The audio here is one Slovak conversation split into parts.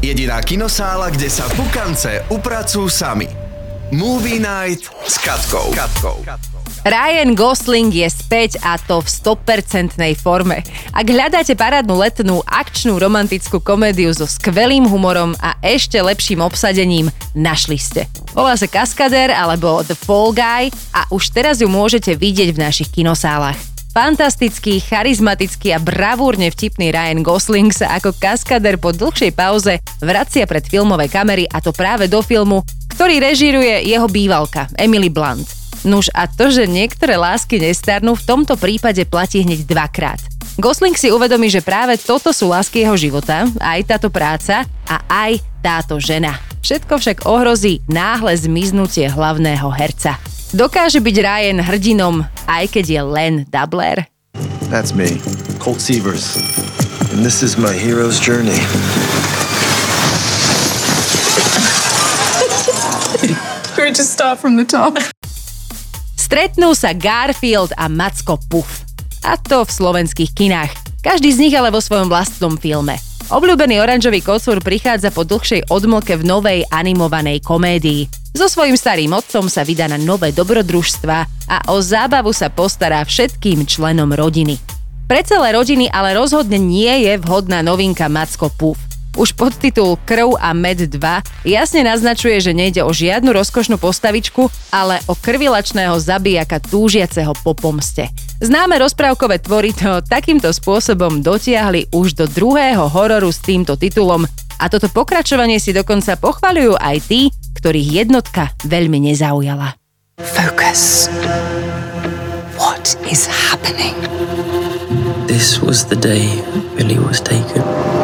Jediná kinosála, kde sa pukance upracujú sami. Movie Night s Katkou. Ryan Gosling je späť a to v 100% forme. Ak hľadáte parádnu letnú, akčnú, romantickú komédiu so skvelým humorom a ešte lepším obsadením, našli ste. Volá sa Kaskadér alebo The Fall Guy a už teraz ju môžete vidieť v našich kinosálach. Fantastický, charizmatický a bravúrne vtipný Ryan Gosling sa ako kaskadér po dlhšej pauze vracia pred filmové kamery a to práve do filmu, ktorý režíruje jeho bývalka Emily Blunt. Nuž a to, že niektoré lásky nestarnú, v tomto prípade platí hneď dvakrát. Gosling si uvedomí, že práve toto sú lásky jeho života, aj táto práca a aj táto žena. Všetko však ohrozí náhle zmiznutie hlavného herca. Dokáže byť Ryan hrdinom, aj keď je len dubler? That's me, Colt Sievers. And this is my hero's journey. We're just start from the top. Stretnú sa Garfield a Macko Puff. A to v slovenských kinách. Každý z nich ale vo svojom vlastnom filme. Obľúbený oranžový kocúr prichádza po dlhšej odmlke v novej animovanej komédii. So svojím starým otcom sa vydá na nové dobrodružstvá a o zábavu sa postará všetkým členom rodiny. Pre celé rodiny ale rozhodne nie je vhodná novinka Macko Puff. Už podtitul Krv a med 2 jasne naznačuje, že nejde o žiadnu rozkošnú postavičku, ale o krvilačného zabijaka túžiaceho po pomste. Známe rozprávkové tvory to takýmto spôsobom dotiahli už do druhého hororu s týmto titulom a toto pokračovanie si dokonca pochvaľujú aj tí, ktorých jednotka veľmi nezaujala. Focus. What is happening? This was the day Billy was taken.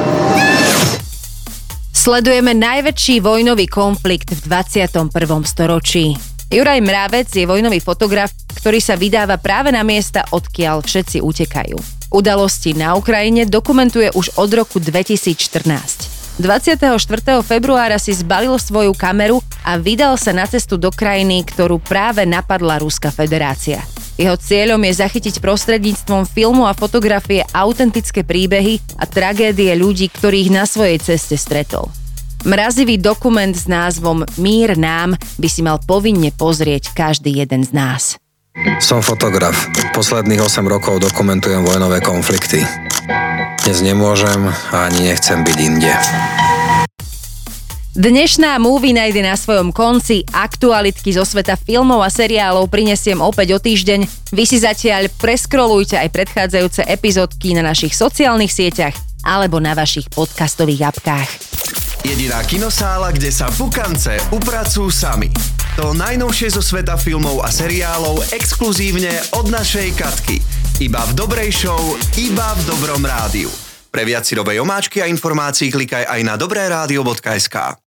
Sledujeme najväčší vojnový konflikt v 21. storočí. Juraj Mrávec je vojnový fotograf, ktorý sa vydáva práve na miesta, odkiaľ všetci utekajú. Udalosti na Ukrajine dokumentuje už od roku 2014. 24. februára si zbalil svoju kameru a vydal sa na cestu do krajiny, ktorú práve napadla Ruská federácia. Jeho cieľom je zachytiť prostredníctvom filmu a fotografie autentické príbehy a tragédie ľudí, ktorých na svojej ceste stretol. Mrazivý dokument s názvom Mír nám by si mal povinne pozrieť každý jeden z nás. Som fotograf. Posledných 8 rokov dokumentujem vojnové konflikty. Dnes nemôžem a ani nechcem byť inde. Dnešná Movie Night je na svojom konci. Aktualitky zo sveta filmov a seriálov prinesiem opäť o týždeň. Vy si zatiaľ preskrolujte aj predchádzajúce epizódky na našich sociálnych sieťach alebo na vašich podcastových apkách. Jediná kinosála, kde sa pukance upracujú sami. To najnovšie zo sveta filmov a seriálov exkluzívne od našej Katky. Iba v dobrej show, iba v dobrom rádiu. Pre viac si dobrej omáčky a informácií klikaj aj na dobreradio.sk.